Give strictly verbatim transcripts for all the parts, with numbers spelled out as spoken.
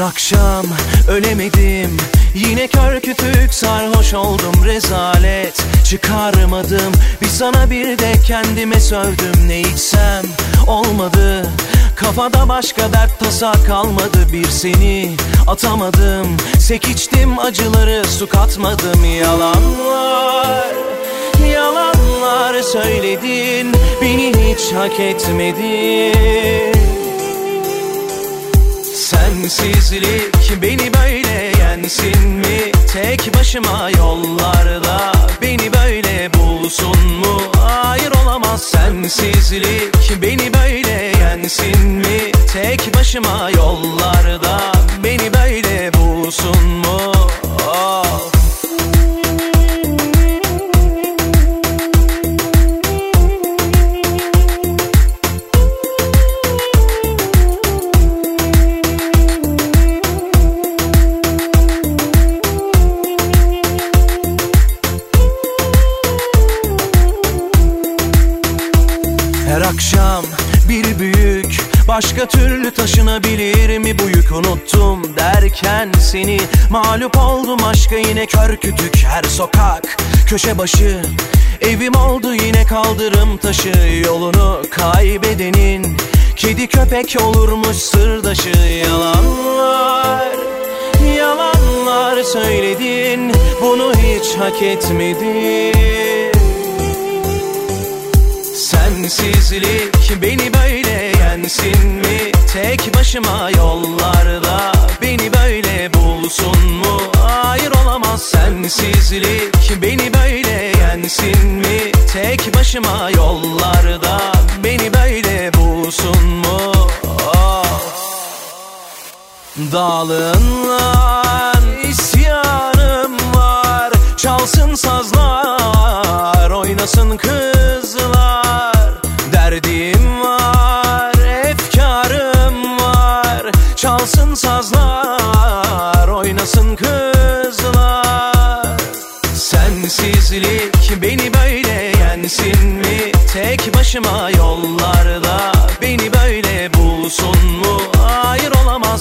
akşam ölemedim, yine kör kütük sarhoş oldum, rezalet çıkarmadım. Bir sana bir de kendime sövdüm, ne içsem olmadı. Kafada başka dert tasa kalmadı, bir seni atamadım. Sek içtim acıları su katmadım. Yalanlar, yalanlar söyledin, beni hiç hak etmedin. Sensizlik beni böyle yensin mi? Tek başıma yollarda beni böyle bulsun mu? Hayır, olamaz. Sensizlik beni böyle yensin mi? Tek başıma yollarda beni böyle bulsun mu? Oh. Her akşam bir büyük, başka türlü taşınabilir mi bu yük? Unuttum derken seni, mağlup oldum aşka, yine kör kütük her sokak köşe başı. Evim oldu yine kaldırım taşı, yolunu kaybedenin kedi köpek olurmuş sırdaşı. Yalanlar, yalanlar söyledin, bunu hiç hak etmedin. Sensizlik beni böyle yensin mi? Tek başıma yollarda beni böyle bulsun mu? Hayır, olamaz. Sensizlik beni böyle yensin mi? Tek başıma yollarda beni böyle bulsun mu? Oh. Dağılınlar, isyanım var, çalsın sazlar, oynasın kızlar. Derdim var, efkarım var, çalsın sazlar, oynasın kızlar. Sensizlik beni böyle yensin mi? Tek başıma yollarda beni böyle bulsun mu? Hayır, olamaz.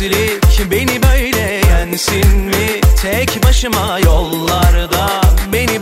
Sensizlik beni böyle yensin mi? Tek başıma yollarda beni